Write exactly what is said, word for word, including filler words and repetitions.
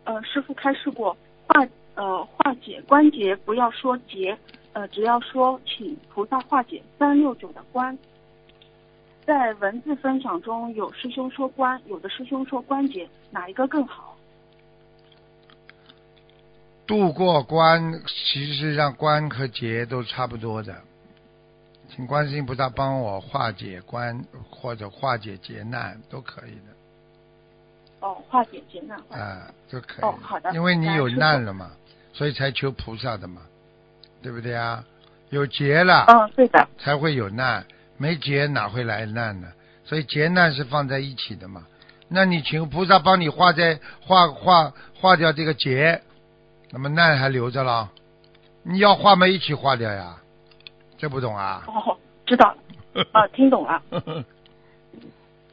呃，师傅开示过，化呃化解关节不要说结，呃，只要说请菩萨化解三六九的关。在文字分享中，有师兄说关，有的师兄说关节，哪一个更好？ 渡过关，其实上关和结都差不多的。请观世音菩萨帮我化解关，或者化解劫难都可以的。 哦，化解劫难。 啊，都可以。 哦，好的。 因为你有难了嘛，所以才求菩萨的嘛，对不对啊？有劫了， 嗯，对的， 才会有难，没劫哪会来难呢？所以劫难是放在一起的嘛。那你请菩萨帮你化在化化化掉这个劫，那么难还留着了，你要化嘛一起化掉呀，这不懂啊？ 哦，知道了，啊，听懂了。